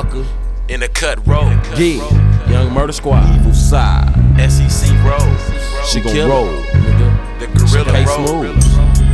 motherfucker. In the cut road. Yeah, Young Murder Squad, Evil Side, SEC road. she gon' roll, nigga. The gorilla K road. Smooth.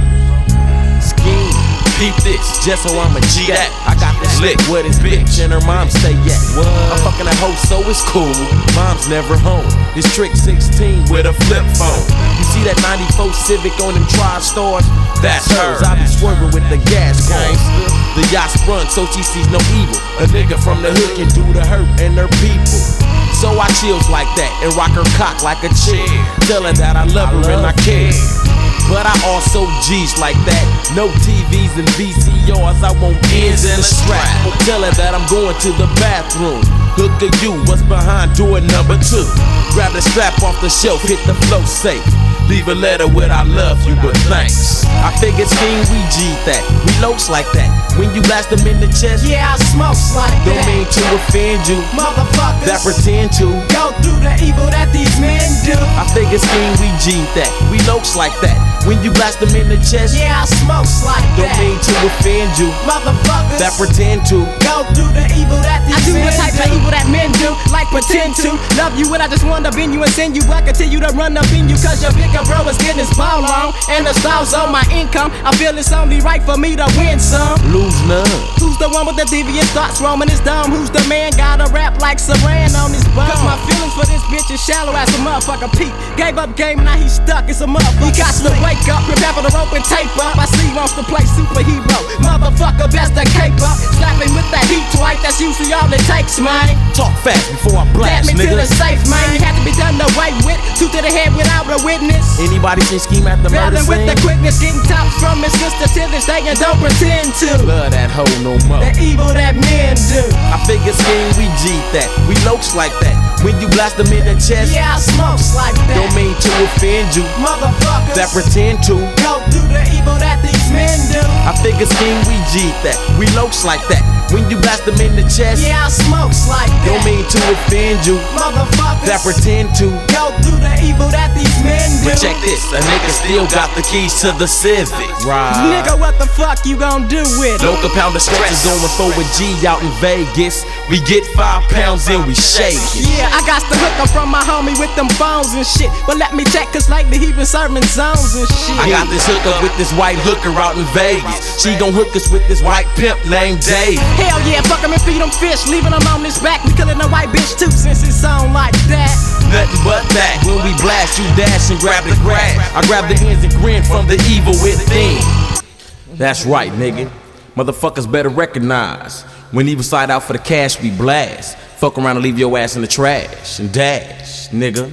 Scheme, Peep this. just so I'ma G G that. that. I got this Lick. lick with his bitch and her mom stay at. I'm fucking a hoe, so it's cool. Mom's never home. This trick 16 With a flip phone. You see that 94 Civic on them tri-stars? That's hers. her. I be swerving with the gas gangster. The yacht sprung, so she sees no evil. A nigga from the hood can do the hurt and her people. So I chills like that and rock her cock like a chick. Tell her that I love her and I care. But I also G's like that. No TVs and VCRs, I want ends and a strap. Tell her that I'm going to the bathroom. Look at you, what's behind door number 2? Grab the strap off the shelf, hit the flow safe. Leave a letter with I love you, but thanks. I figured scheme, we G'd that. We locs like that. When you blast them in the chest, Yeah, I smokes like don't that. mean to offend you. Motherfuckers That pretend to. go through the evil that these men do. I figured scheme, we G'd that. We locs like that. When you blast them in the chest, Yeah, I smokes like don't that. mean to offend you. Motherfuckers That pretend to. go through the evil that I these do men the type do. of evil that men do, like pretend to love you when I just wanna bend you and send you. I continue to run up in you cause your bigger bro is getting his ball on. And the styles on my income, I feel it's only right for me to win some. Lose none. Who's the one with the devious thoughts roaming his dumb? Who's the man gotta rap like Saran on his bum? Cause my feelings for this bitch is shallow as a motherfucker. Pete gave up game, now he's stuck as a motherfucker. He got to wake up, prepare for the rope and tape up. I see he wants to play superhero. Motherfucker, best to cape up. Slap him with that heat twice, that's usually all it takes, man. Talk fast before I Get blast, me to nigga. the safe, man. It had to be done the way with. Two to the head without a witness. Anybody can scheme at the murder Battling with the scene? quickness, getting tops from his sister till this day and don't pretend to. Love that hoe no more. The evil that men do. I figure scheme, we G'd that. We locs like that. When you blast them in the chest, Yeah, I smokes like that. don't mean to offend you. Motherfuckers That pretend to. go through the evil that these men do. I figure scheme, we G'd that. We locs like that. When you blast them in the chest, Yeah, I smokes like don't that. mean to offend you. Motherfuckers That pretend to. go through the evil that these men do. But check this. A nigga still got the keys to the Civic. Right. Nigga, what the fuck you gon' do with it? No compounder stretches going for a G out in Vegas. We get 5 pounds and we shake it. Yeah, I got the hooker from my homie with them phones and shit. But let me check, cause lately he been serving zones and shit. I got this hooker with this white hooker out in Vegas. She gon' hook us with this white pimp named Dave. Hell yeah, fuck him and feed him fish, leaving him on his back. We killin' a white bitch too, since it's on like that. Nothing but that. When we blast, you dash and grab the grass. I grab the ends and grin from the evil within. That's right, nigga. Motherfuckers better recognize. When evil side out for the cash, we blast. Fuck around and leave your ass in the trash and dash, nigga.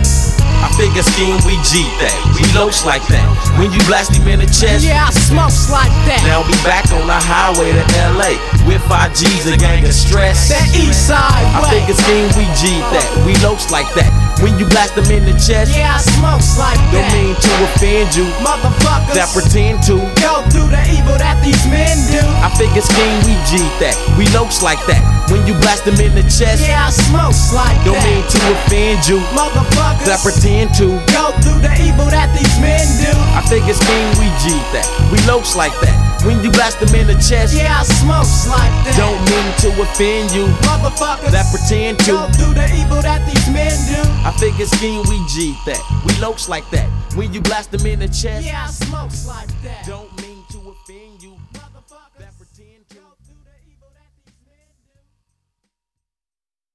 I figure scheme, we G'd that. We locs like that. When you blast him in the chest, Yeah, I smokes like that. now we back on the highway to LA. With 5 G's, a gang of stress. That east side I way. figure scheme, we G'd that. We locs like that. When you blast them in the chest, Yeah, I smokes like don't that. mean to offend you. Motherfuckers That pretend to. go through the evil that these men do. I figure scheme, we G'd that. We locs like that. When you blast them in the chest, Yeah, I smokes like don't that. mean to offend you. Motherfuckers That pretend to. go through the evil that these men do. I figure scheme, we G'd that. We locs like that. When you blast them in the chest, Yeah, I smokes like that. don't mean to offend you. Motherfuckers That pretend to. go through the evil that these men do. I figure scheme, we G'd that. We locs like that. When you blast them in the chest, Yeah, I smokes like that. don't mean